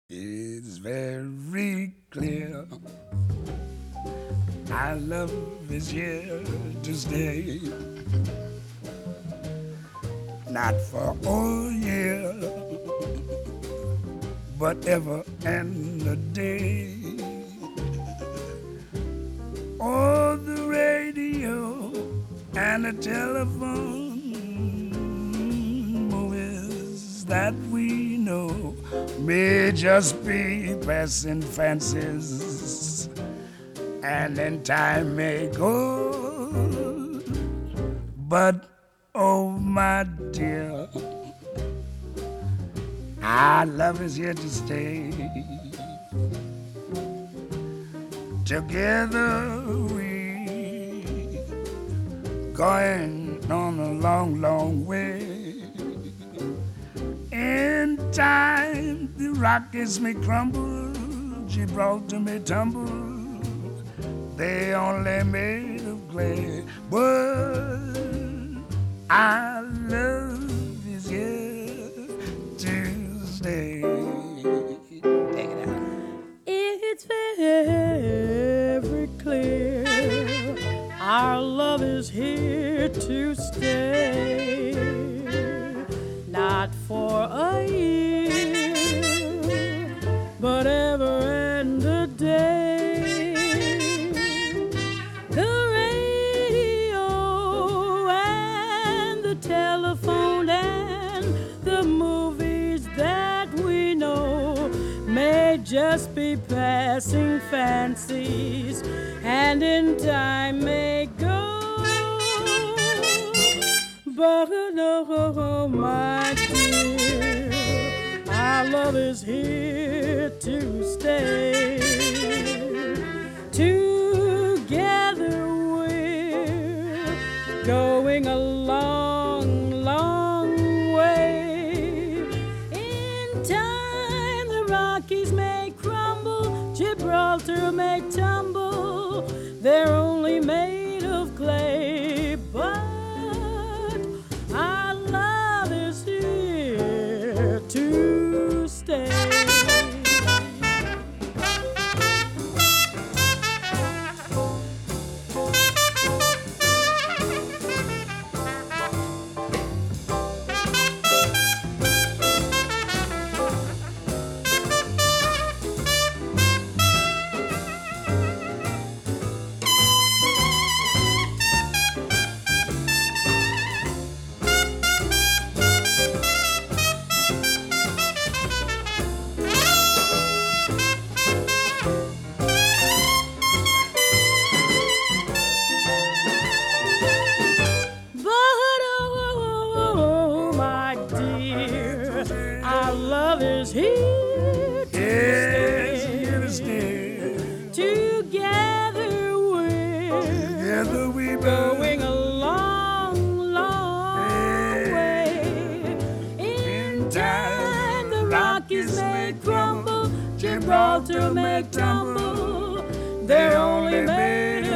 It's very clear our love is here to stay. Not for a year, but ever and a day. Oh, the radio and the telephone movies that we know may just be passing fancies, and in time may go. But oh, my dear, our love is here to stay. Together we going on a long, long way. In time the Rockies may crumble, Gibraltar may tumble, they only made of clay. But our love is here to stay. Take it out. It's very clear our love is here to stay. Not for a year, but ever and a day. The radio and the telephone and the movies that we know may just be passing fancies, and in time may go. But oh, my dear, our love is here to stay. Together we're going a long, long way. In time the Rockies may crumble, Gibraltar may tumble, they're only made of clay. But our love is here to stay. Our love is here to Yes, stay. here to stay. Together Together we going a long, long Hey. way. In time the Rockies may crumble, Gibraltar may tumble, they're only made